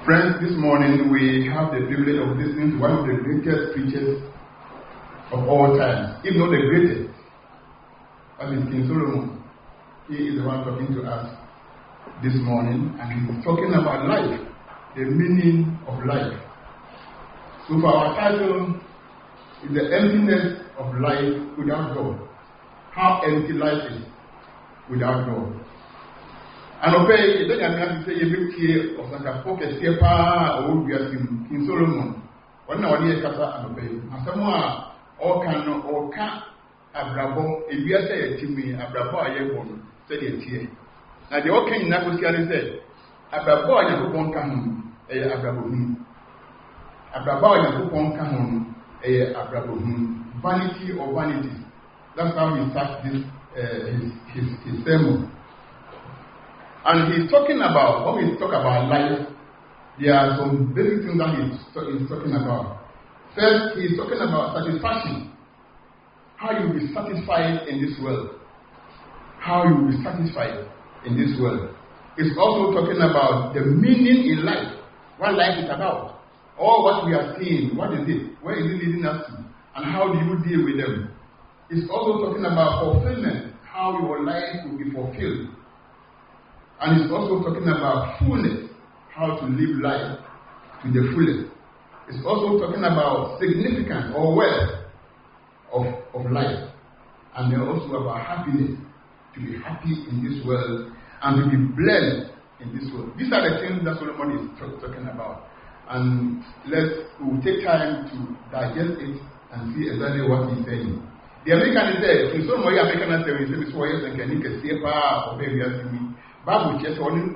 Friends, this morning we have the privilege of listening to one of the greatest preachers of all time, if not the greatest. That is King Solomon. He is the one talking to us this morning, and he is talking about life, the meaning of life. So for our title is the emptiness of life without God. How empty life is without God. And obey, then I'm going to say a big tear of Santa Focus, Tepa, or King Solomon. One hour near Kasa and obey. And someone all can Abrabo, if you say to me, Abrabo, I am said a tear. Now the all can negotiate said, Abrabo, I am come, a Abrabo. Abrabo, I am come, a Abrabo. Vanity or vanity. That's how he starts this his sermon. And he's talking about, when we talk about life, there are some basic things that he's talking about. First, he's talking about satisfaction. How you will be satisfied in this world. How you will be satisfied in this world. He's also talking about the meaning in life. What life is about. All what we are seeing, what is it? Where is it leading us to? And how do you deal with them? He's also talking about fulfillment. How your life will be fulfilled. And he's also talking about fullness, how to live life to the fullest. It's also talking about significance or wealth of life. And then also about happiness, to be happy in this world and to be blessed in this world. These are the things that Solomon is talking about. And we'll take time to digest it and see exactly what he's saying. The American said, in some way, American said, this way, and can you see or baby as me. Bible just only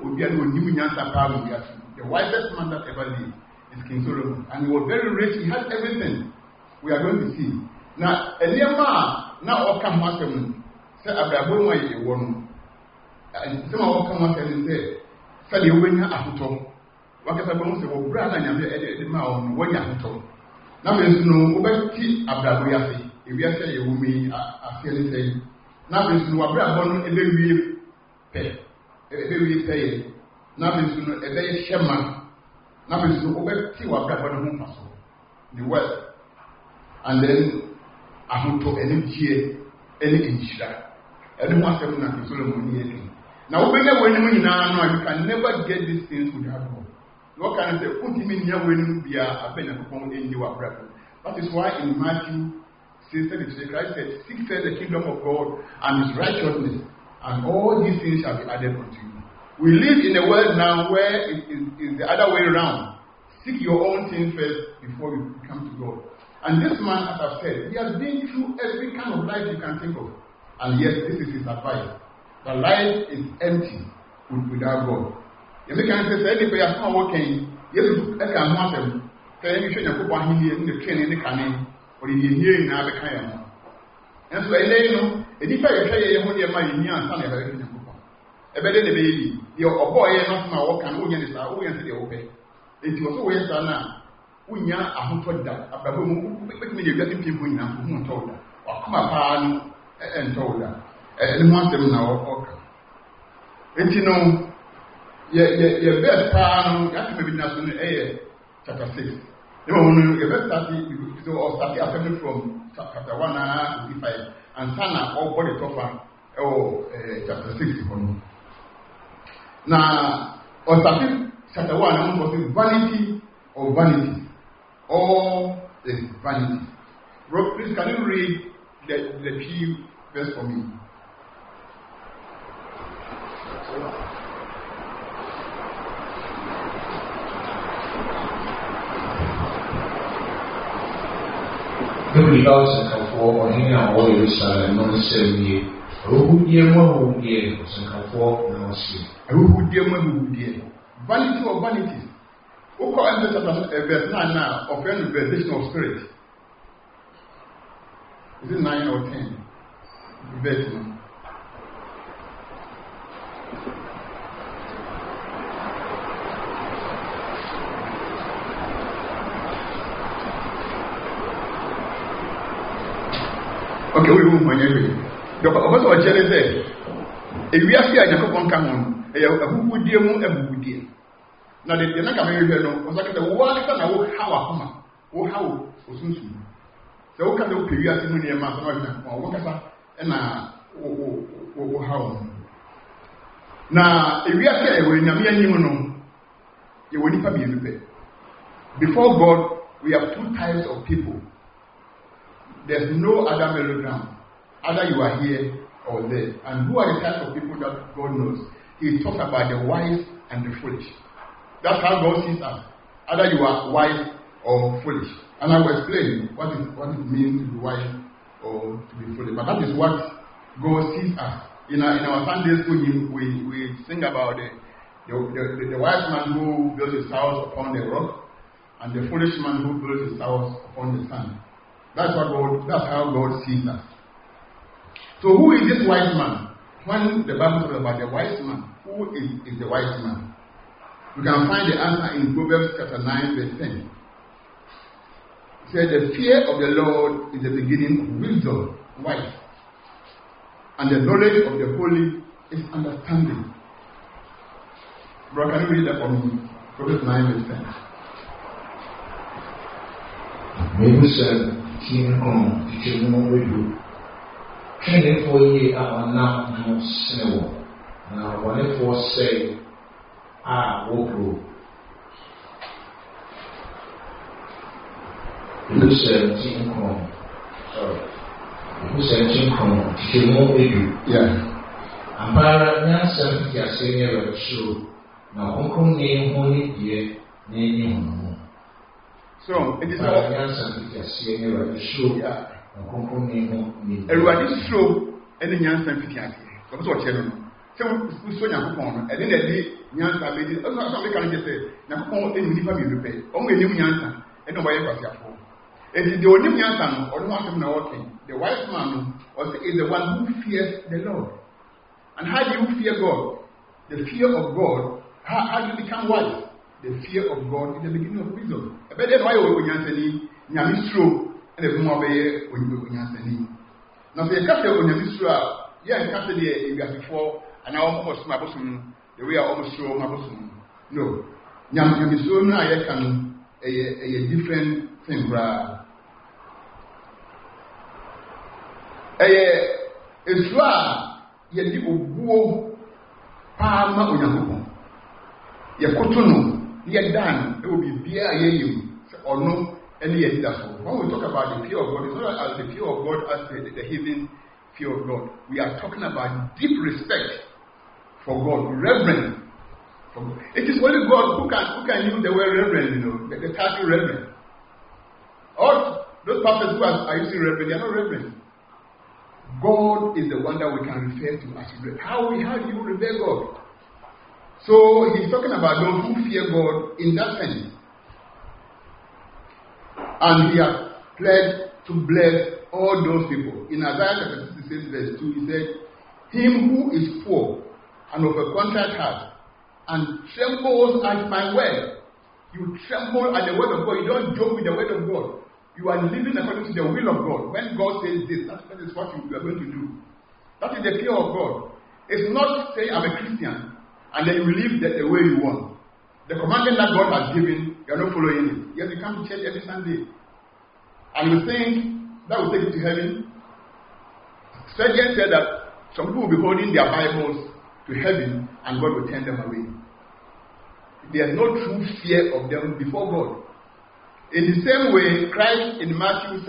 the wisest man that ever lived is King Solomon. And he was very rich, he had everything we are going to see. Now, a near man, now all come once and say, Abraham, why you want? And some of come once and say, you win your afuto. What is a bonus of brother and the man when you have to. Now, there is no obesity, Abraham, if you say you will be a fairly say. Now, there is no Abraham, every pay. Every day, nothing sooner a day shaman, nothing so over Tiwa Brabant Muscle, the wealth, and then I want to any inshira. Everyone said, nothing Solomon. Now, when you now, you can never get these things without God. What can I say? Put him in here when we are a benefit in your brother. That is why in Matthew 6:33, Christ said, seek first the kingdom of God and his righteousness. And all these things shall be added unto you. We live in a world now where it is the other way around. Seek your own thing first before you come to God. And this man, as I've said, he has been through every kind of life you can think of. And yet, this is his advice. That life is empty without God. If you can say, any prayer is not working, you can want them. Say, you should have put one in the train in the canning, or in the year in the kind. And so, if I say you want your money, you are son of a better baby. Your boy, not my work, and who is our way to the obey. It was always done now. We are a hundred that. About whom me the getting people in whom told her. Or come upon and told her. And want them now. And you know, your best plan, that may be national air, chapter 6. You know, your best study, or study assembly from chapter 1 to 55. And Sana all body tougher chapter 6. Now, or chapter 1, I'm going to vanity or vanity. All is vanity. Please, can you read the key verse for me? Nobody loves to come forward or hang out all Jerusalem, not necessarily. Who dear one who dear was and come forward now see. Who dear one who dear. Vanity or vanities. Who call verse 9 now of any revelation of spirit? Is it 9 or 10? Verse 9. Okay, we will manage. The Apostle Jerry said, if we are here, Jacob won't come on. A who would dear moon and who dear. Now the Naka no was like the one that I will have a homa, or how was soon. So what can you period in the amount of what and how. Now, if we are saying when you will never be prepared. Before God, we have two types of people. There's no other middle ground. Either you are here or there. And who are the types of people that God knows? He talks about the wise and the foolish. That's how God sees us. Either you are wise or foolish. And I will explain what it means to be wise or to be foolish. But that is what God sees us. In our Sunday school, we sing about the wise man who built his house upon the rock, and the foolish man who built his house upon the sand. That's how God sees us. So who is this wise man? When the Bible talks about the wise man, who is the wise man? You can find the answer in Proverbs chapter 9, verse 10. It says, the fear of the Lord is the beginning of wisdom, wise. And the knowledge of the holy is understanding. Bro, can you read that for me? Proverbs 9, verse 10. Maybe sir, King Kong, teaching more with you. Training for ye are now no snow. Now, whenever say, Woko. Maybe sir, King Kong. Sorry. Maybe sir, King Kong, teaching more with you. Yeah. Ampara Nansen, your senior show. Now, Uncle name only dear, name. So, it is all show. Everybody show any Yansan Fitiaki. That's what you know. So, we saw Yakupon, and then the Yansa lady, also we can just say, Nakupon in Nipa be repaid. Only new Yansan, and nobody was here for. It is the only Yansan, or the one who working. The wise man is the one who fears the Lord. And how do you fear God? The fear of God, how do you become wise? The fear of God is the beginning of wisdom. But then why we Nyamistro and the Mobile Yansani. Now, the captain of Nyamistra, yeah, captain here you got before, and now almost my bosom, the way I almost show my bosom. No, Nyamistra, I can a different thing, bruh. It's right, yet you will Palma Uyamu. Yakutuno. Yet done, it will be beer or no any so. When we talk about the fear of God, it's not as the fear of God as the heathen fear of God. We are talking about deep respect for God, reverence for God. It is only God who can use the word reverend, the title reverend. All those pastors who are using reverend, they are not reverend. God is the one that we can refer to as reverend. How do you revere God? So he's talking about those who fear God in that sense. And he has pledged to bless all those people. In Isaiah chapter 66 verse 2, he said, him who is poor and of a contrite heart and trembles at my word. You tremble at the word of God. You don't joke with the word of God. You are living according to the will of God. When God says this, that is what you are going to do. That is the fear of God. It's not saying I'm a Christian and then you live the way you want. The commandment that God has given, you are not following it. Yes, you come to church every Sunday. And you think that will take you to heaven. Sergeant said that some people will be holding their Bibles to heaven and God will turn them away. There is no true fear of them before God. In the same way, Christ in Matthew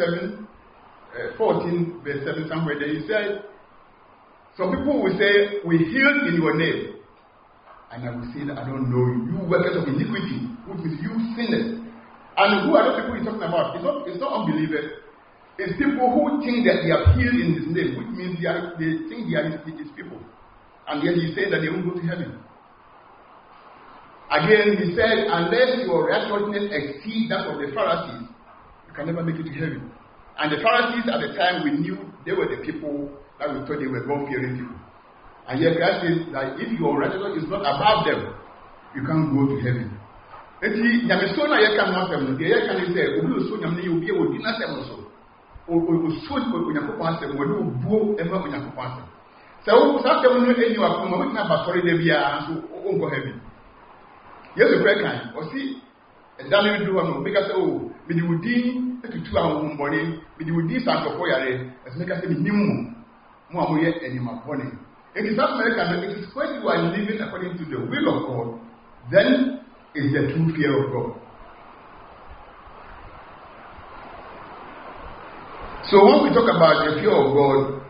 14 verse 7 somewhere there, he said, some people will say, we healed in your name. And I will say that I don't know you. You workers of iniquity, which means you sinners. And who are those people he's talking about? It's not unbelievers. It's people who think that they are healed in his name, which means they think they are his people. And yet he said that they won't go to heaven. Again, he said, unless your righteousness exceeds that of the Pharisees, you can never make it to heaven. And the Pharisees at the time, we knew they were the people that we thought they were God-fearing people. And yet Christ says that if your righteousness is not above them, you can't go to heaven. And see, Yamisona Yakan Wasam, the Yakan say, Ulu Sunam, you will be able to dinner them also. Or soon when you pass them, when you go and when you pass them. So, sometimes when you are from a sorry, they be so over heaven. Yes, the prayer kind. Or see, a damn do one, make us say, oh, me the woody, to 2 hours morning, me the woody, Santo Foyare, as make us say, minimum, more yet, and my body. It is not American, it is when you are living according to the will of God, then is the true fear of God. So when we talk about the fear of God,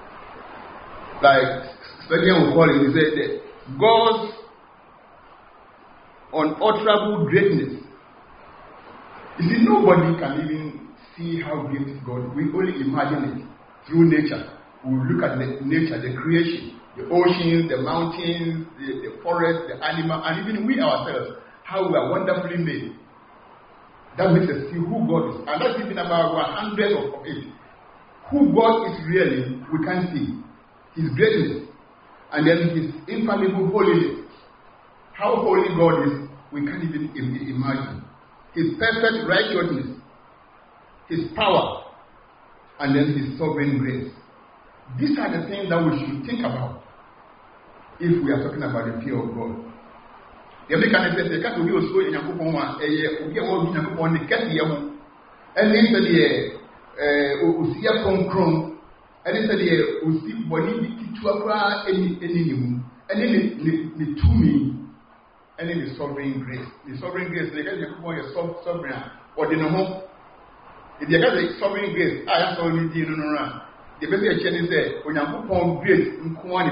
like Spurgeon will call it, he said that God's unutterable greatness. You see, nobody can even see how great is God. We only imagine it through nature. We look at the nature, the creation, the oceans, the mountains, the forest, the animal, and even we ourselves, how we are wonderfully made. That makes us see who God is. And that's even about 100 of it. Who God is really, we can't see. His greatness. And then His infallible holiness. How holy God is, we can't even imagine. His perfect righteousness. His power. And then His sovereign grace. These are the things that we should think about if we are talking about the fear of God. The American says, the cat will be also in a coupon, a cat yam, and then the Usia Concron, and then the Usi body to acquire any, and then the to me, and then the sovereign grace. The sovereign grace, they get the coupon, a sovereign, or the no. If you get the sovereign grace, I am only the no. The best chain is there, when you put grace in Kuan,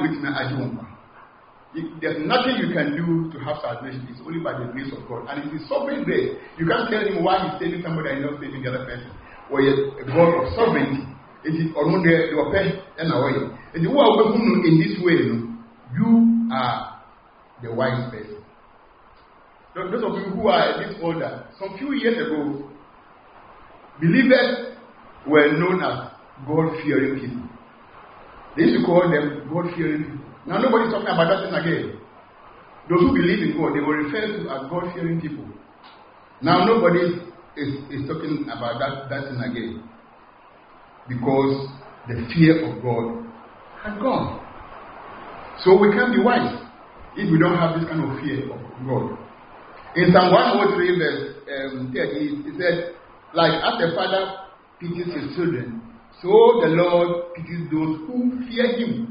there's nothing you can do to have salvation. It's only by the grace of God. And it is sovereign grace. You can't tell him why he's saving somebody and not saving the other person. Or a God of sovereignty. It is on your pen and away. And you are working in this way, you are the wise person. Those of you who are a bit older, some few years ago, believers were known as God-fearing people. They used to call them God-fearing people. Now nobody's talking about that thing again. Those who believe in God, they were referred to as God-fearing people. Now nobody is talking about that thing again. Because the fear of God has gone. So we can't be wise if we don't have this kind of fear of God. In Psalm 103 verse 30, it said, like as the father pities his children, so the Lord pities those who fear Him.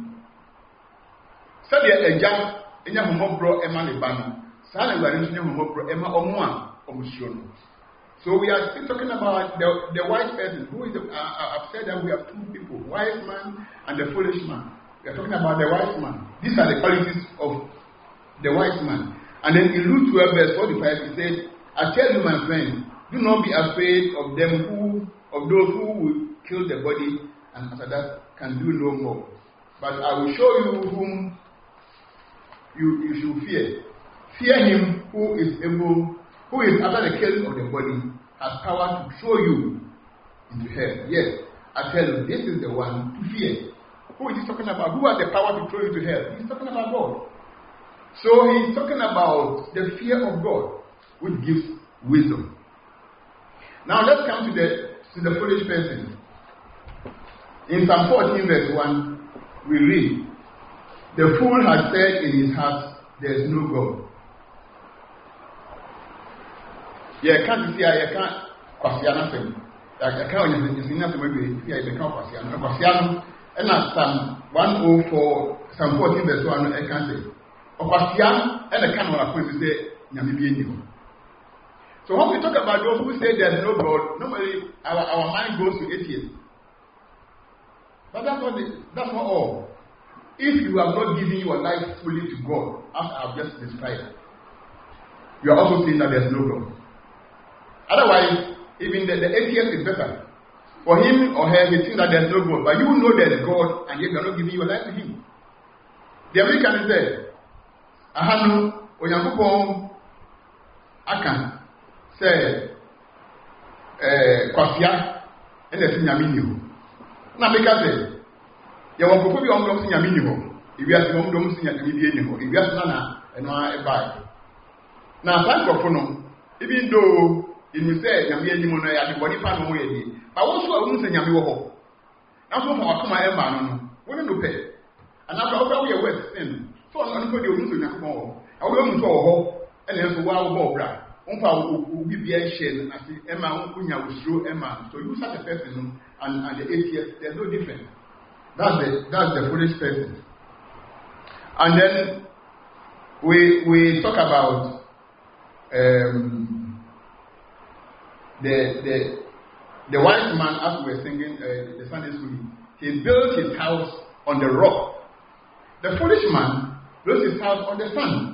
So the jam in your home bro Emma Lebano, San Emma Omwa Omushon. So we are still talking about the wise person who is I've said that we have two people, wise man and the foolish man. We are talking about the wise man. These are the qualities of the wise man. And then in Luke 12 verse 45 it says, I tell you my friend, do not be afraid of those who will kill the body and after that can do no more. But I will show you whom you should fear. Fear him who is after the killing of the body, has power to throw you into hell. Yes, I tell you, this is the one to fear. Who is he talking about? Who has the power to throw you to hell? He's talking about God. So he's talking about the fear of God, which gives wisdom. Now let's come to the foolish person. In Psalm 14 verse 1, we read, the fool has said in his heart, there is no God. You can't see, I can't Kwasiana say. I can't see nothing maybe here I can't Kwasiana. And at Psalm 104, Psalm 14 verse 1, I can't say. Kwasiana and I can't want to say Namibian. So when we talk about those who say there is no God, normally our mind goes to atheists. But that's not all. If you have not given your life fully to God, as I have just described, you are also saying that there is no God. Otherwise, even the atheist is better. For him or her, he thinks that there is no God. But you know there is God, and yet you are not giving your life to Him. The American said, Ahanu, Oyangupon, Akan, say, Kwasia, and the Sinyaminu. Now, because you want to be on the Sinyaminu. If you have to go to Sinyaminu, if you have Nana, and I buy. Now, thank God for no. Even though you say, Yamian, the body part away, but also I won't say Yamiwo. Now, so far, come my man, wouldn't you pay? And after all, we are West End. So I'm going to go to Yamimo. I will go to and then so wow bra. Will be a shell, I see Emma Unya will show Emma. So you such a person and the atheist, there's no difference. That's the foolish person. And then we talk about the wise man, as we were singing the Sunday school. He built his house on the rock. The foolish man built his house on the sand.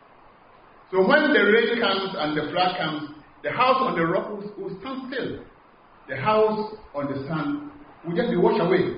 So when the rain comes and the flood comes, the house on the rock will stand still. The house on the sand will just be washed away.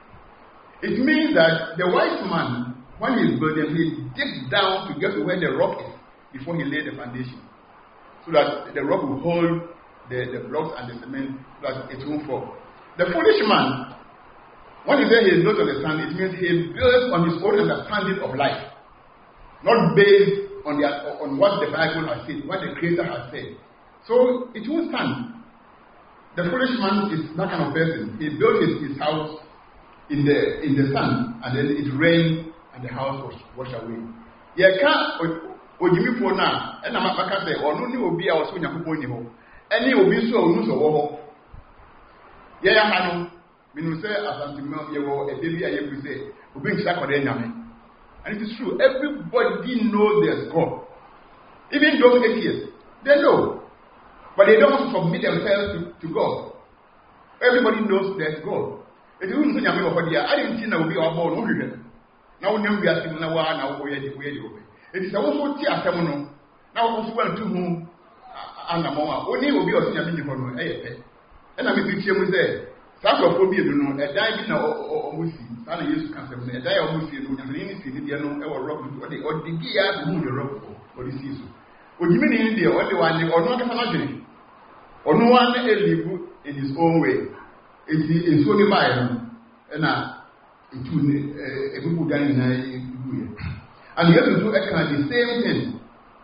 It means that the wise man, when he is building, he digs down to get to where the rock is before he laid the foundation, so that the rock will hold the blocks and the cement, so that it won't fall. The foolish man, when he says he is built on the sand, it means he builds on his own understanding of life, not based on what the Bible has said, what the Creator has said. So it won't stand. The foolish man is that kind of person. He built his house in the sun, and then it rained and the house was washed away. Yeah, can't Ojimi for now, and I'm not say, or no new be our soon Yakuponimo. Any will be so no so. Yeah, Hanu, Minu say, as Antimel, you will a baby, I will say, who brings Sakodena. And it is true, everybody knows there's God. Even those atheists, they know. But they don't want to submit themselves to God. Everybody knows there's God. If you say, I didn't think I would be our born. Now we are saying, now we are it is also Tia Samono. Now also went to whom and a moment. Only will be a senior for and I mean, we say, Sacophobia, you know, a diving or Musi, and I used to come and a die of Musi, and any city, you know, or rock, or the gear to move the rock for the season. Would you mean in India, only one, or not a family, or no one live in his own way? It's only by him, and it will a people down in and you have to do the same thing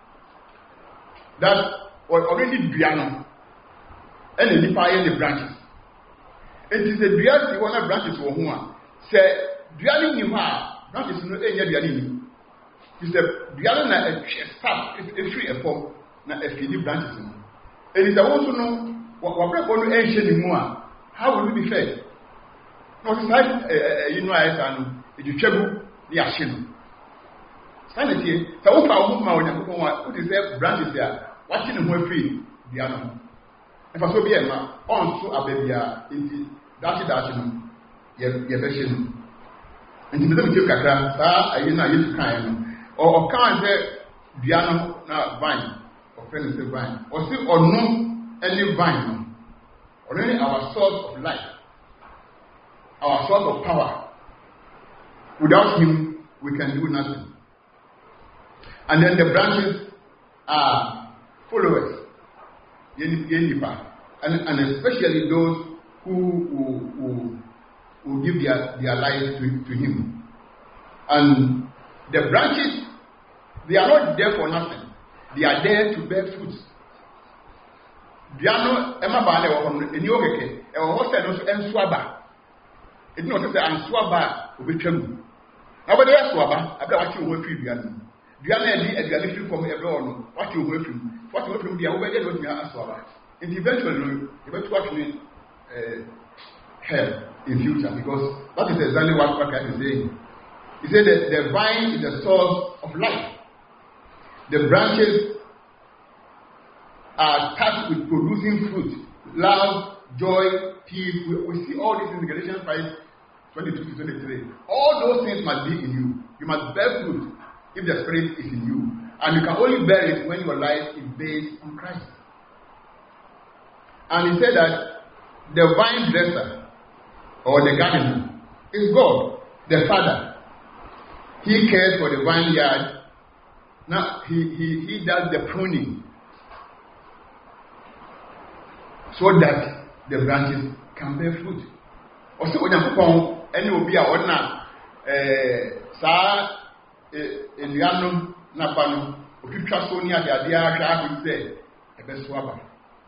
that was already Brianna and the fire in the branches. It is a Brianna, one of branches for whom say, Brianna, you have branches no any Brianna. It's a Brianna, a staff, a tree, a form, not a few branches. And it's also know what we're going to ancient anymore. How will we be fed? Not like you know, I if you travel the Ashino. Sanity, so what is there branches there? Watching them free, the animal. If I so be a man, on so a baby, into that, your version. And to the Kaka, I used to kind or can't say the animal, not vine, or friends of vine, or still or no any vine, or any our source of life, our source of power. Without him, we can do nothing. And then the branches are followers, and especially those who give their lives to him. And the branches, they are not there for nothing. They are there to bear fruits. They are not Emma Bale or Nyogeke, or what said also Swaba. It's not to say I'm Swaba will be true. Nobody else Swaba, I've got you work with you. Diana from everyone, what you work from, what you work from the over with me as well. And eventually, you will watch hell in future because that is exactly what Christ is saying. He said that the vine is the source of life. The branches are tasked with producing fruit, love, joy, peace. We see all this in Galatians 5:22-23. All those things must be in you. You must bear fruit. If the Spirit is in you, and you can only bear it when your life is based on Christ. And he said that the vine dresser or the gardener is God, the Father. He cares for the vineyard. Now he does the pruning so that the branches can bear fruit. Also, when you any will be a ordinary Elianum Napano, if you trust only at the idea, I would say, a best swabber.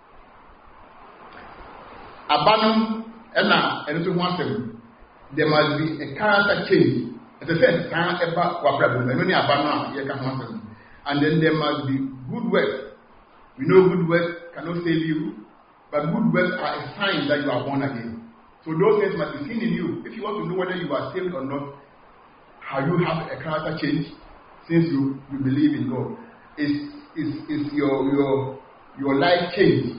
Abanum, and so once there must be a character change. As I said, can't ever what problem, and many Abana, you can want them. and then there must be good works. We know good works cannot save you, but good works are a sign that you are born again. So those things must be seen in you. If you want to know whether you are saved or not, how you have a character change since you believe in God. Is your life change?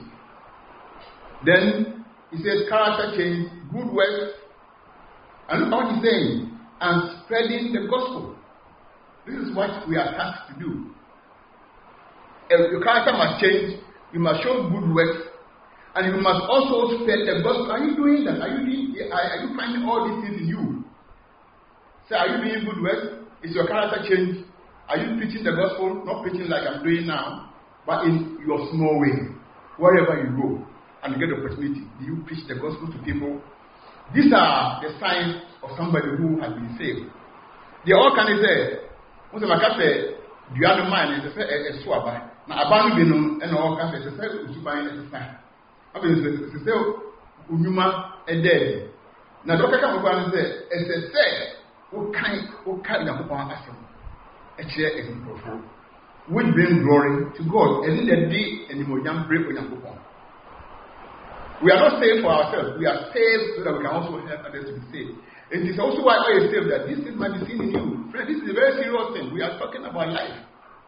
Then he says character change, good works, and look what he's saying, and spreading the gospel. This is what we are tasked to do. Your character must change. You must show good works, and you must also spread the gospel. Are you doing that? Are you finding all these things in you? So are you doing good works? Is your character change? Are you preaching the gospel? Not preaching like I'm doing now, but in your small way. Wherever you go and you get the opportunity, do you preach the gospel to people? These are the signs of somebody who has been saved. They all can say, "What's the matter? Do you have the mind?" It's a swabber. Now, abandon and all kinds of things. It's a sign. I mean, it's a Unuma and dead. Now, Dr. Kamukan said, "It's a say, what kind of a chair is impressive. We bring glory to God. And in the day, and the young break with your coupon. We are not saved for ourselves. We are saved so that we can also help others to be saved. It is also why I say that this is my seen in you. Friend, this is a very serious thing. We are talking about life.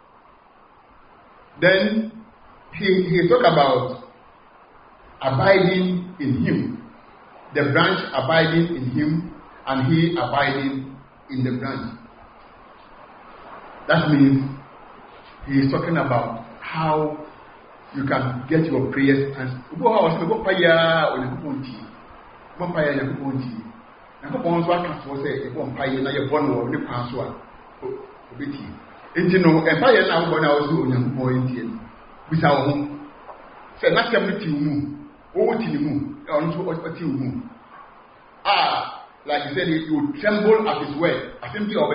Then he talked about abiding in him. The branch abiding in him, and he abiding in the branch. That means he is talking about how you can get your prayers answered. Like you said, you will tremble at his word. I think you are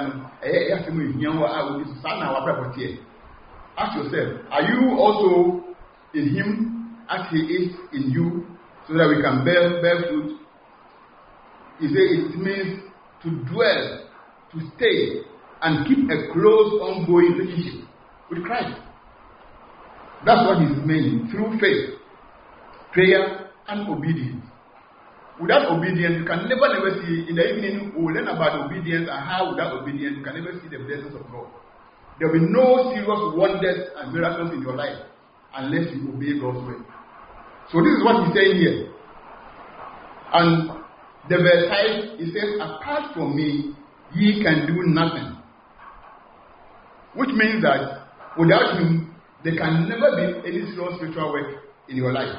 ask yourself, are you also in him as he is in you, so that we can bear fruit? He said it means to dwell, to stay, and keep a close, ongoing relationship with Christ. That's what he's meaning, through faith, prayer, and obedience. Without obedience, you can never see. In the evening, we will learn about obedience and how without obedience, you can never see the blessings of God. There will be no serious wonders and miracles in your life unless you obey God's word. So this is what he's saying here. And the verse 5, he says, apart from me, ye can do nothing. Which means that without him, there can never be any serious spiritual work in your life.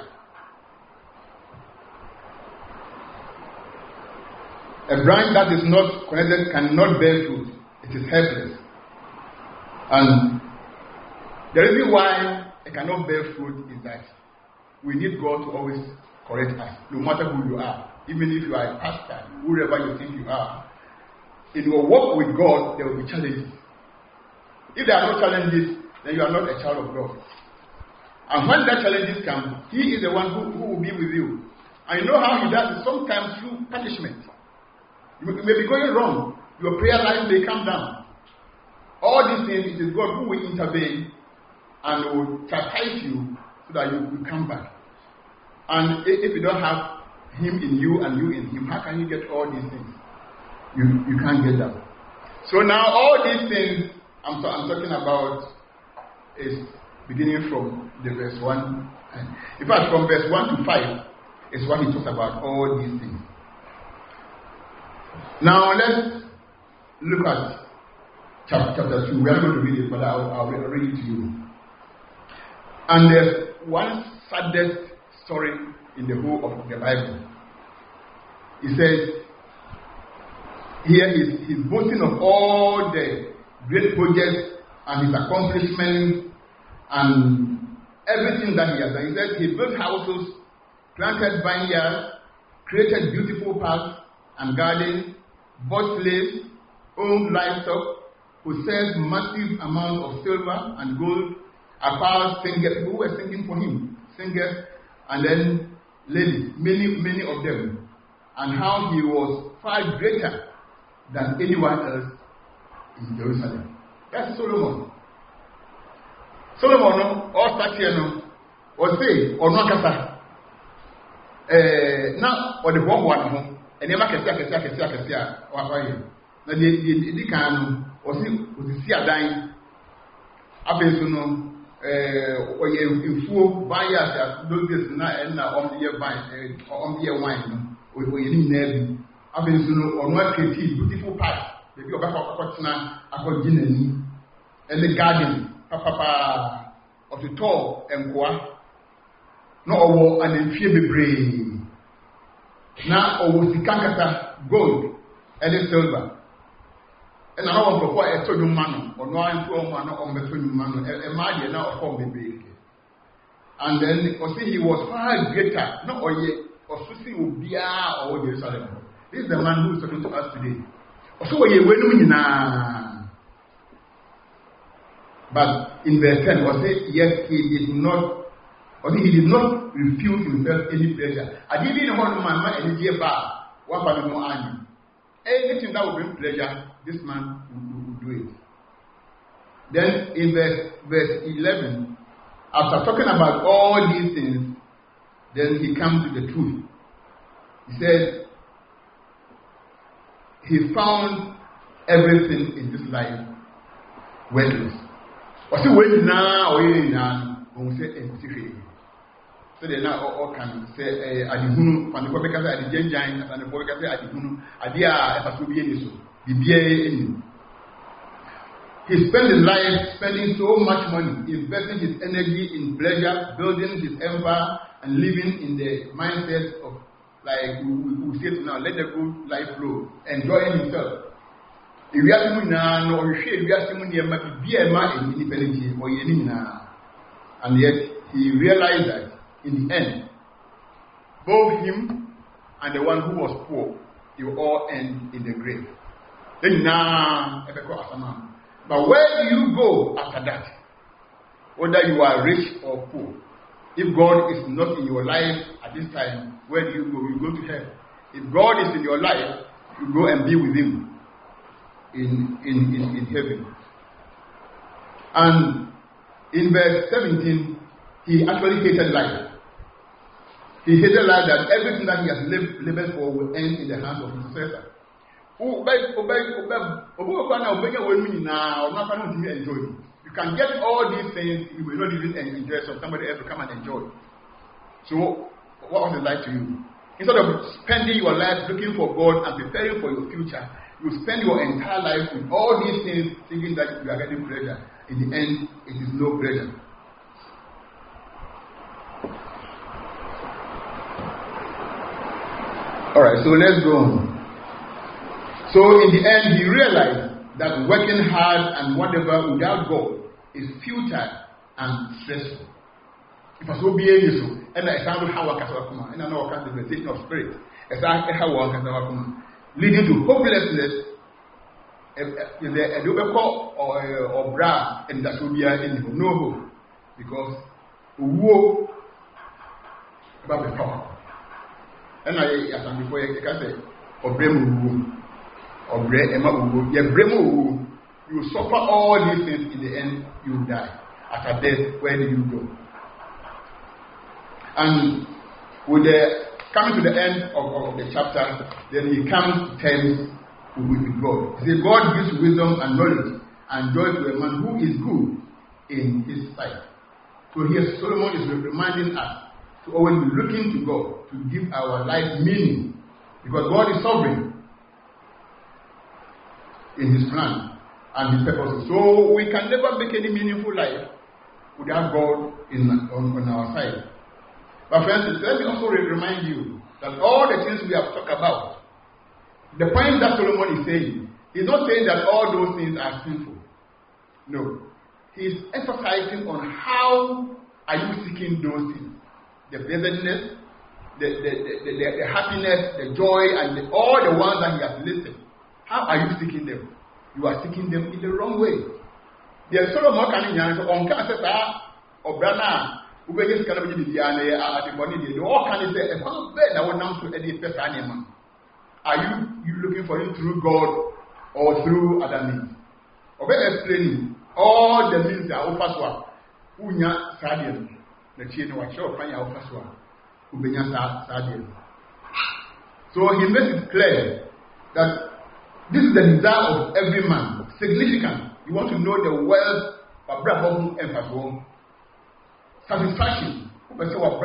A branch that is not connected cannot bear fruit. It is helpless. And the reason why it cannot bear fruit is that we need God to always correct us, no matter who you are. Even if you are a pastor, whoever you think you are, in your walk with God, there will be challenges. If there are no challenges, then you are not a child of God. And when that challenges come, He is the one who will be with you. And you know how He does it? Sometimes through punishment. You may be going wrong. Your prayer life may come down. All these things, it is God who will intervene and will chastise you so that you will come back. And if you don't have Him in you and you in Him, how can you get all these things? You can't get them. So now all these things I'm talking about is beginning from the verse 1. In fact, from verse 1 to 5 is what he talks about all these things. Now let's look at chapter 2. We are not going to read it, but I'll read it to you. And there's one saddest story in the whole of the Bible. He says, here he's boasting of all the great projects and his accomplishments and everything that he has done. He said he built houses, planted vineyards, created beautiful parks and gardens, bought slaves, owned livestock, possessed massive amounts of silver and gold, acquired singers who were singing for him, singers, and then ladies, many of them, and how he was far greater than anyone else in Jerusalem. That's Solomon. Solomon all start here no or say or no kasa now or the one home and never can say why na the can or see a dying abin so no oye mfuo bias those days na on the year wine no oye ni na bi abin so no ono create beautiful park baby obaka na akogina ni and the garden papa of the tall enkoa no owo anenfie bebre na owo sikankata gold and silver and I want to go a told man or no I'm from one on the man a maddy now of home baby. And then he was far greater, not or yet or Susi will be or Jerusalem. This is the man who is talking to us today. So ye win now. But in verse 10 was say yes he did not refuse himself any pleasure. I didn't want my any dear bar, one by no army. Anything that will bring pleasure, this man will do it. Then in verse 11, after talking about all these things, then he comes to the truth. He said, he found everything in this life worthless. Was it waiting now or now? So they now all can say adihunu from the public as a giant and the public as adihunu adia efasubi eniso he spent his life spending so much money, investing his energy in pleasure, building his empire, and living in the mindset of like we say now, let the good life flow, enjoying himself. If you are now, no, you should be asking me, be a man in independence or yenina, and yet he realized that. In the end, both him and the one who was poor, they will all end in the grave. Then but where do you go after that? Whether you are rich or poor, if God is not in your life at this time, where do you go? You go to hell. If God is in your life, you go and be with him in heaven. And in verse 17, he actually hated life. He hated life that everything that he has lived for will end in the hands of his successor. You can get all these things, you will not even enjoy, so somebody else will come and enjoy. So, what was it like to you? Instead of spending your life looking for God and preparing for your future, you spend your entire life with all these things thinking that you are getting pleasure. In the end, it is no pleasure. Alright, so let's go on. So in the end, he realized that working hard and whatever without God is futile and stressful. If I so be able and I sound how I can and I know I can't demonstration of spirit, exactly how I can leading to hopelessness, or bra and that will be no hope because woe about the power. And I as before you can say or bremu or bread bremu you suffer all these things in the end you die. After death, where do you go? And with the coming to the end of the chapter, then he comes to terms with God. He says, God gives wisdom and knowledge and joy to a man who is good in his sight. So here Solomon is reminding us to always be looking to God to give our life meaning, because God is sovereign in his plan and his purposes. So we can never make any meaningful life without God on our side. But friends, let me also remind you that all the things we have talked about, the point that Solomon is saying, he's not saying that all those things are sinful. No. He's emphasizing on how are you seeking those things. The blessedness, the happiness, the joy, and all the ones that he has listed. How are you seeking them? You are seeking them in the wrong way. There's Solomon can on cancer or Brana. Are you looking for him through God or through other means? Explaining all the means that offers one. Unya Sadian, the chain was show fine out first one, Ubenya Sadian. So he makes it clear that this is the desire of every man. Significant. You want to know the wealth of Bravo and Pago. Satisfaction. Fullness of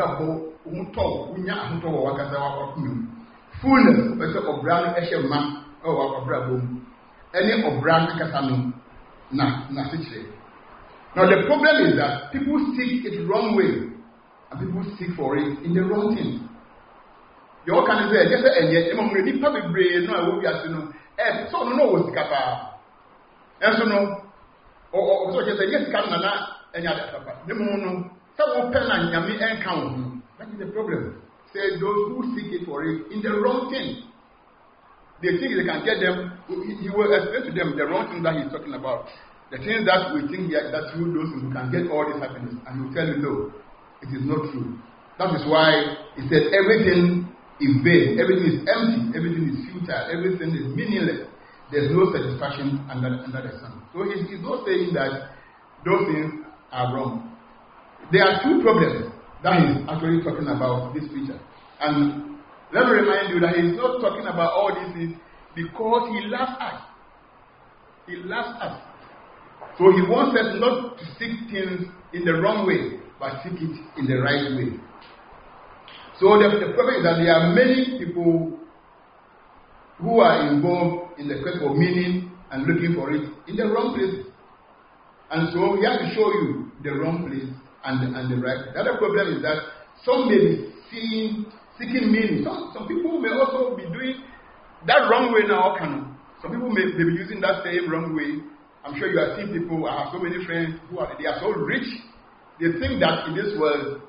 Brown Eshe man or Bravo. Any of Brown Casano. Now the problem is that people seek it wrong way, and people seek for it in the wrong thing. Your can say, just and yet, among the public brain, no, I will be as you know, and so no was the capa. And so no, or so just a yes, Canada, and other capa. The moon, some pen and yummy and count. That is the problem. Say those who seek it for it in the wrong thing. They think they can get them, he will explain to them the wrong thing that he's talking about. The things that we think that through those who can get all this happiness, and he will tell you no, it is not true. That is why he said everything is vain, everything is empty, everything is futile, everything is meaningless. There's no satisfaction under the sun. So he's not saying that those things are wrong. There are two problems that he's actually talking about this preacher. And let me remind you that he's not talking about all these things because he loves us. He loves us. So he wants us not to seek things in the wrong way, but seek it in the right way. So the problem is that there are many people who are involved in the quest for meaning and looking for it in the wrong place. And so he has to show you the wrong place and the right. The other problem is that some may be seeking meaning. Some people may also be doing that wrong way now. Some people may be using that same wrong way. I'm sure you have seen people. I have so many friends who are so rich. They think that in this world,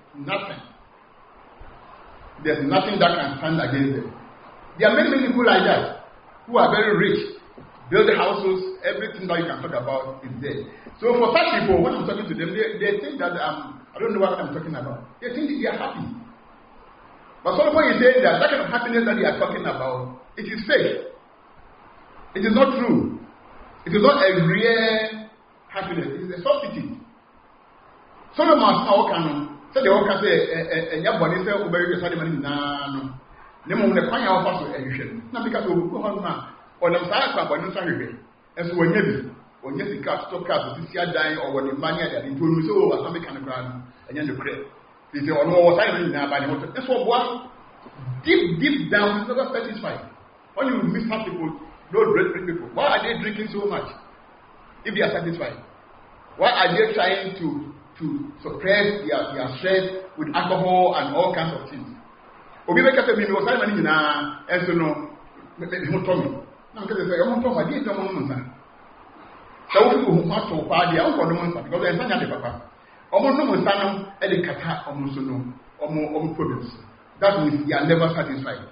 there's nothing that can stand against them. There are many people like that who are very rich, build houses, everything that you can talk about is there. So for such people, when I'm talking to them, they think that I don't know what I'm talking about. They think that they are happy. But Solomon is saying that kind of happiness that they are talking about, it is fake. It is not true. It is not a real happiness. It is a substitute. Solomon said the worker say, and your body say, Uberi, the Sadimani, no. Nemo, the Panya of us, not because we will go on now, or the Sarah, but no Saturday. And so when you got stock up, this year dying, or when the money that he told me so, or something kind of ground, and then the credit. They say, oh no, what's happening now by the water? That's what one deep down is never satisfied. When you miss out people, those great people, why are they drinking so much? If they are satisfied, why are they trying to suppress their stress with alcohol and all kinds of things? Obi make us say, "Me was saying na eso no, me who told me." Now because they say, "I'm talking about this, I'm not saying." So we who want to party, I'm going to answer because I'm saying that papa. Almost no stand at the kata, almost no, almost problems. That means you are never satisfied.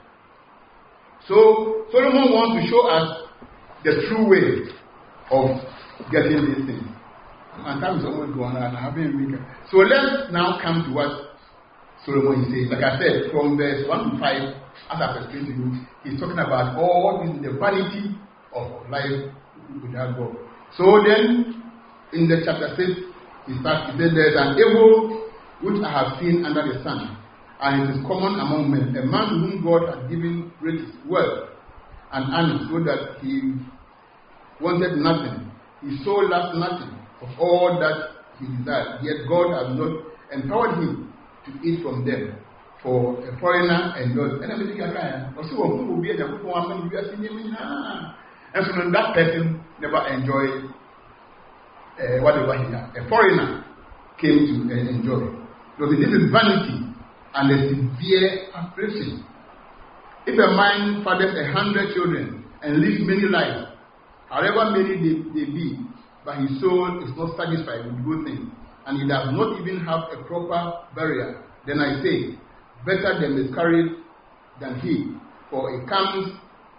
So Solomon wants to show us the true way of getting these things. And time is always going on, and I haven't been. So let's now come to what Solomon is saying. Like I said, from verse 1 to 5, as I've explained to you, he's talking about all this, the vanity of life without God. So then, in the chapter 6, he said, there's an evil which I have seen under the sun, and it is common among men, a man to whom God has given great wealth and honor, so that he wanted nothing. His soul lacked nothing of all that he desired, yet God has not empowered him to eat from them. For a foreigner enjoys. And I'm thinking, also, who will be a woman? And so that person never enjoyed whatever he had. A foreigner came to enjoy. So this is vanity and a severe affliction. If a man fathers 100 children and lives many lives, however many they be, but his soul is not satisfied with good things, and he does not even have a proper burial, then I say, better the miscarriage than he, for it comes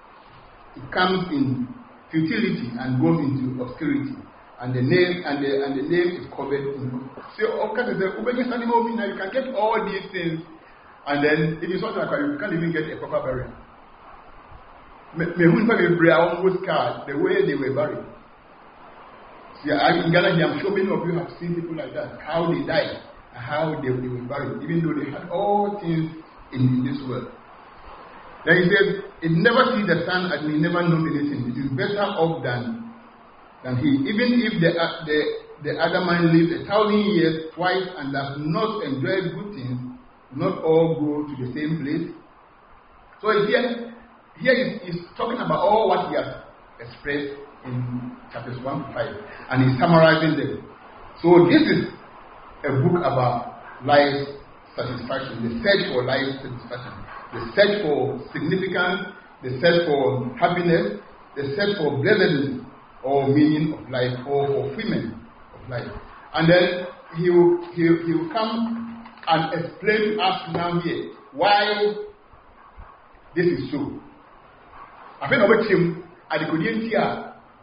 in futility and goes into obscurity, and the name is covered in. So, you can get all these things, and then it is not like you can't even get a proper burial. The way they were buried. See, in Ghana, I'm sure many of you have seen people like that, how they died and how they were buried, even though they had all things in this world. Then he says, it never sees the sun and he never knows anything. It is better off than he. Even if the other man lives 1,000 years twice and does not enjoy good things, not all go to the same place. So here he's talking about all what he has expressed in chapters 1 to 5, and he's summarizing them. So this is a book about life satisfaction, the search for life satisfaction, the search for significance, the search for happiness, the search for blessedness or meaning of life or fulfillment of life. And then he will come and explain to us now here why this is so. I think about him at the Korean Tia,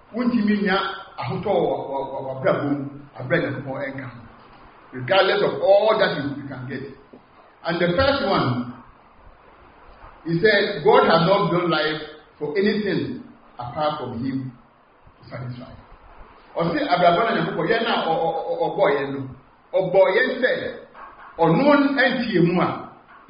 regardless of all that you can get. And the first one, he said, God has not done life for anything apart from him to satisfy. Or say, Abraham or boy said, or known anti-mua,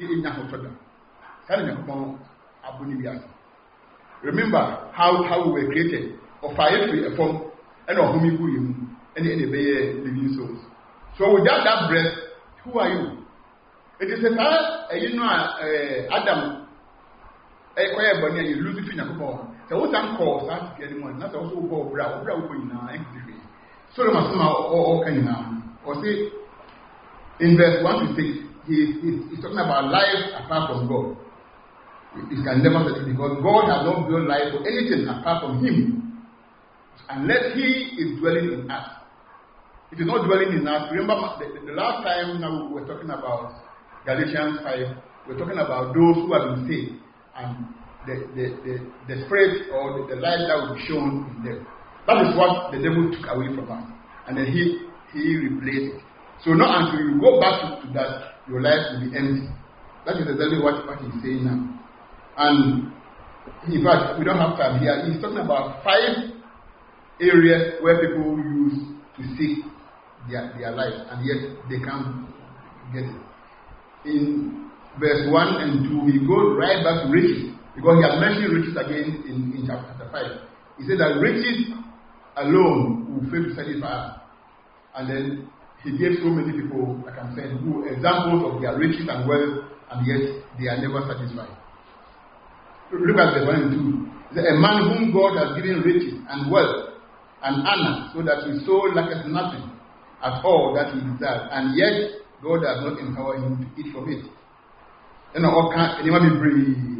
remember how we were created, of fire to a form, and of whom you and any living souls. So without that breath, who are you? It is a time, Adam, you lose it in a ball. So what I'm called, that's getting one, not also go brow, so there must all kind now. Or say, in verse 1 to 6, he's talking about life apart from God. It can never satisfy because God has not built life for anything apart from him. Unless he is dwelling in us. If he's not dwelling in us, remember the last time now we were talking about Galatians 5, we're talking about those who have been saved and the spirit or the life that will be shown in them. That is what the devil took away from us. And then he replaced it. So not until you go back to that, your life will be empty. That is exactly what he's saying now. And in fact, we don't have time here. He's talking about 5 areas where people use to seek their life, and yet they can't get it. In verse 1 and 2, he goes right back to riches, because he has mentioned riches again in chapter 5. He said that riches alone will fail to satisfy us. And then he gave so many people, like I'm saying, who examples of their riches and wealth, and yet they are never satisfied. Look at verse 1 and 2. A man whom God has given riches and wealth and honor, so that his soul lacketh nothing at all that he desires, and yet God does not empower him to eat from it. And all can anyone be brave?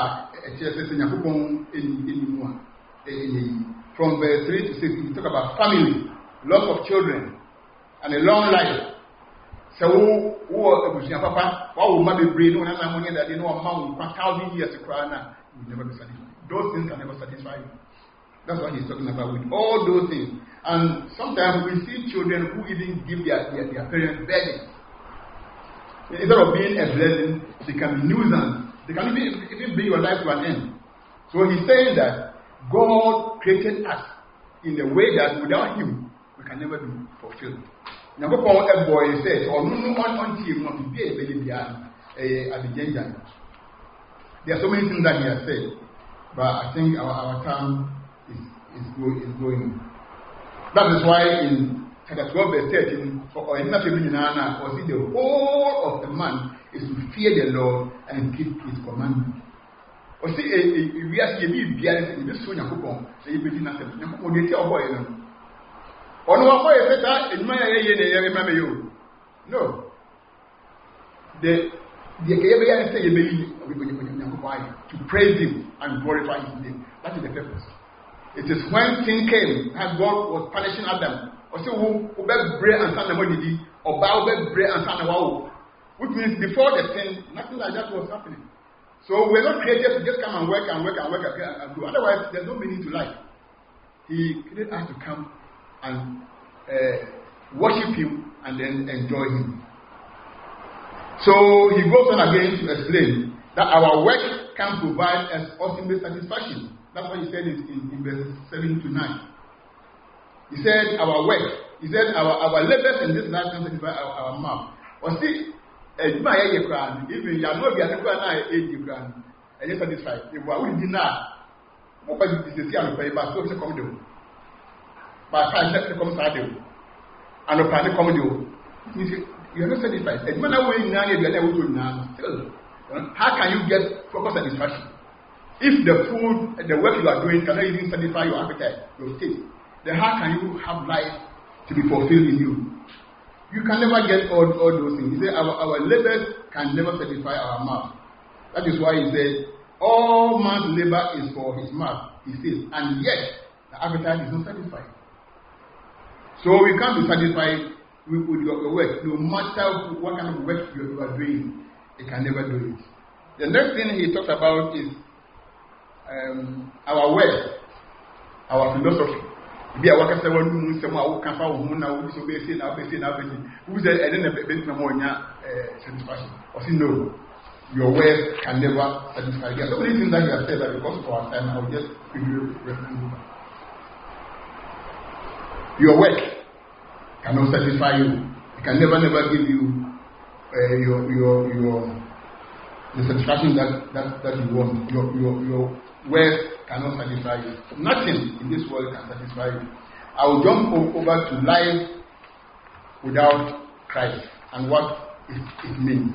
From verse 3 to 6, he talk about family, loss of children, and a long life. So papa, why will be brave? No, that they know amount 1,000 years to cry now. You will never be satisfied. Those things can never satisfy you. That's what he's talking about with all those things. And sometimes we see children who even give their parents begging. Instead of being a blessing, they can be nuisance. They can even bring your life to an end. So he's saying that God created us in a way that without him, we can never be fulfilled. Now, go for a boy says, or no on team, not to be a baby at the gender. There are so many things that he has said, but I think our time is going. That is why in chapter 12, verse 13, or in the whole of the man is to fear the Lord and keep his commandments. Or see, we are seeing this soon, so you begin to say, no. To praise him and glorify his name. That is the purpose. It is when sin came, as God was punishing Adam. Which means before the sin, nothing like that was happening. So we're not created to just come and work and do. Otherwise, there's no meaning to life. He created us to come and worship him and then enjoy him. So he goes on again to explain that our work can provide us ultimate satisfaction. That's what he said in verses 7 to 9. He said, our work. He said, our labors in this life can satisfy our mouth. Or see, even you are not be and you're satisfied. If I will deny, what is the decision of but so come do. But I said, come Saturday. And a panic come do. You are not satisfied. And when I will now, you are able to now. Still, how can you get proper satisfaction? If the food, the work you are doing cannot even satisfy your appetite, your state, then how can you have life to be fulfilled in you? You can never get all those things. He said, our labors can never satisfy our mouth. That is why he said, all man's labor is for his mouth, he says, and yet the appetite is not satisfied. So you can't be satisfied with your work. No matter what kind of work you are doing, you can never do it. The next thing he talks about is our work, our philosophy. Be a worker, someone who can find who now disobey now, who said, I didn't have no more satisfaction. Or say, no, your work can never satisfy. There are so many things that you have said that because of our time, I will just give you reference. Your work cannot satisfy you. It can never give you the satisfaction that you want. Your work cannot satisfy you. Nothing in this world can satisfy you. I will jump over to life without Christ and what it means.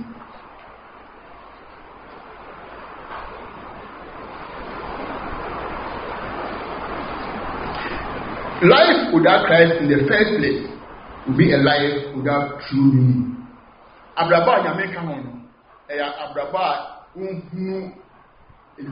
Life without Christ in the first place will be a life without true meaning. Abraba Yameka Hono, Abraba Unhu. The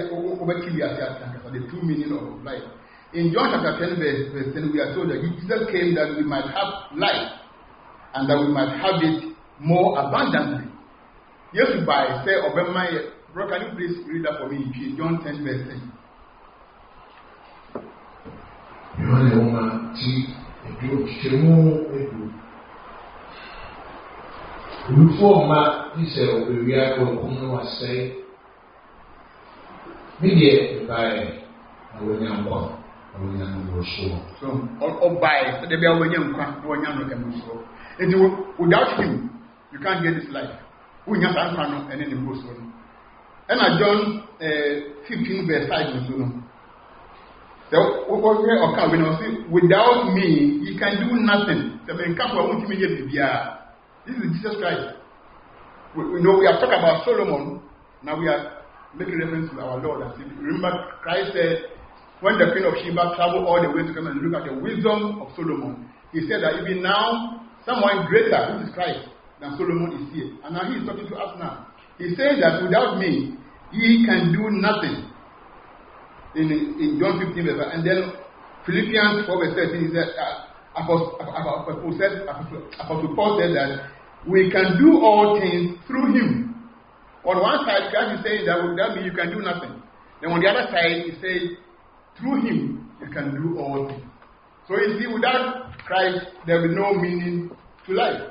true meaning of life. In John chapter 10, verse 10, we are told that Jesus came that we might have life and that we might have it more abundantly. Yes, by say, Obama, bro, can you please read that for me? John 10, verse 10. Media by William One, William Rousseau. So, or by the William Rousseau. And without him, you can't get this life. We have Anfano and any Rousseau. And John 15, verse 5. So, without me, he can do nothing. This is Jesus Christ. We have talked about Solomon. Now we are making reference to our Lord and Savior. Remember, Christ said, when the Queen of Sheba traveled all the way to come and look at the wisdom of Solomon, he said that even now, someone greater, which is Christ, than Solomon is here. And now he is talking to us now. He says that without me, he can do nothing. In John 15, verse 5. And then Philippians 4, verse 13, he said, Apostle Paul said that we can do all things through him. On one side, God is saying that without me you can do nothing. Then on the other side, he says, through him you can do all things. So you see, without Christ, there will be no meaning to life.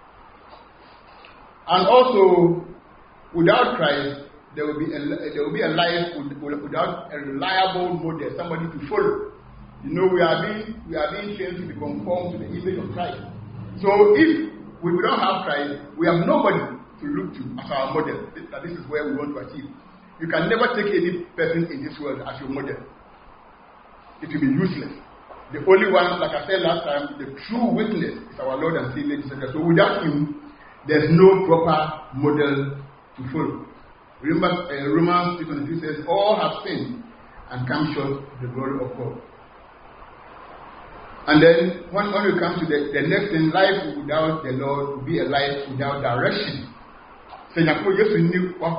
And also, without Christ, there will be a life without a reliable model, somebody to follow. You know, we are being trained to be conformed to the image of Christ. So if we don't have Christ, we have nobody to look to as our model. That this is where we want to achieve. You can never take any person in this world as your model. It will be useless. The only one, like I said last time, the true witness is our Lord and Savior Jesus Christ. So without him, there's no proper model to follow. Remember, Romans 3:23 says, all have sinned and come short of the glory of God. And then when we come to the next thing, life without the Lord will be a life without direction. So you knew what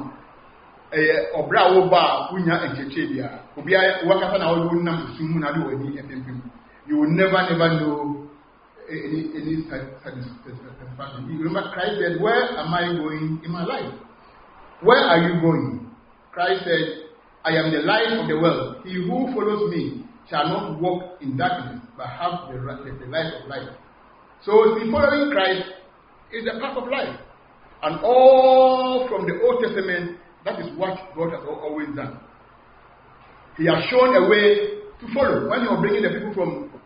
you will never know any satisfaction. You remember Christ said, where am I going in my life? Where are you going? Christ said, I am the light of the world. He who follows me shall not walk in darkness, but have the light of life. So the following Christ is the path of life. And all from the Old Testament, that is what God has always done. He has shown a way to follow. When you are bringing the people from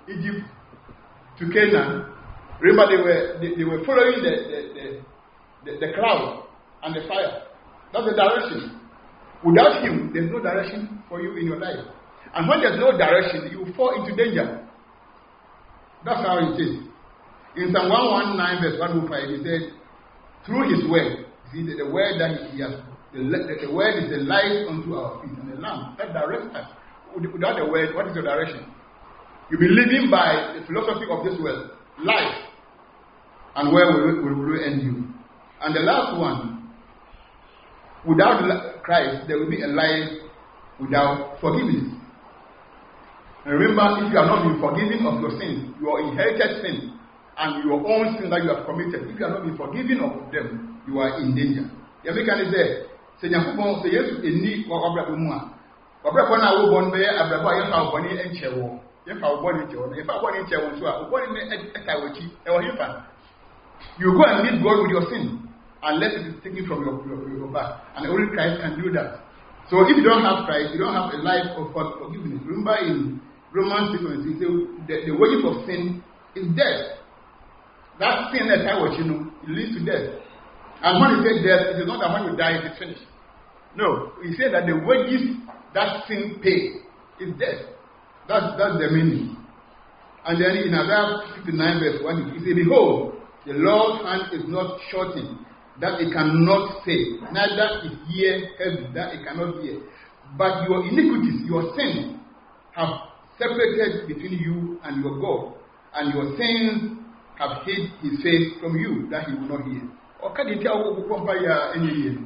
Egypt to Canaan, remember they were following the cloud and the fire. That's the direction. Without him, there's no direction for you in your life. And when there's no direction, you fall into danger. That's how it is. In Psalm 119 verse 105, he said, through his word, see the word that he has, the word is the light unto our feet and the lamp that directs us. Without the word, what is your direction? You'll be living by the philosophy of this world, life, and where will we end you? And the last one, without Christ, there will be a life without forgiveness. And remember, if you are not being forgiven of your sins, your inherited sin, and your own sin that you have committed, if you are not being forgiven of them, you are in danger. The American is there. Say, Yakubon, say, yes, in need of Abraham. Abraham, I will born there, Abraham, I will born in Chewo. If I born in Chewo, if I born in Chewo, so I will born in Ekawachi, or Hifa. You go and meet God with your sin, unless it is taken from your back. And only Christ can do that. So if you don't have Christ, you don't have a life of forgiveness. Remember in Romans 6:23, the wages of sin is death. That sin that I was, it leads to death. And when he said death, it is not that when you die, it is finished. No, he said that the wages that sin pays is death. That's the meaning. And then in Isaiah 59 verse 1, he said, behold, the Lord's hand is not shortened, that it cannot save, neither is ear heavy, that it cannot hear. But your iniquities, your sins, have separated between you and your God, and your sins have hid his face from you, that he will not hear. Or can you tell what Pompaya any year?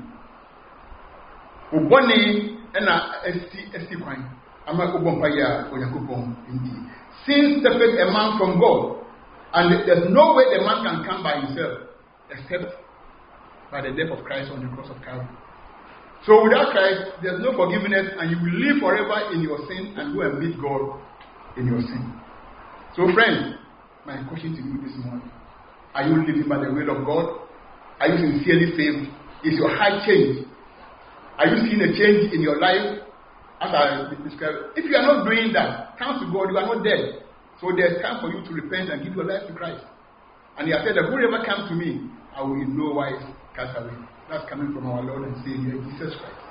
Uboni and a quine. I'm a Pompaya or Yakupon indeed. Sin separates a man from God, and there's no way the man can come by himself except by the death of Christ on the cross of Calvary. So without Christ, there's no forgiveness, and you will live forever in your sin and go and meet God in your sin. So friend, my question to you this morning, are you living by the will of God? Are you sincerely saved? Is your heart changed? Are you seeing a change in your life? As I described, if you are not doing that, come to God, you are not dead. So there's time for you to repent and give your life to Christ. And he has said that whoever comes to me, I will in no wise cast away. That's coming from our Lord and Savior, Jesus Christ.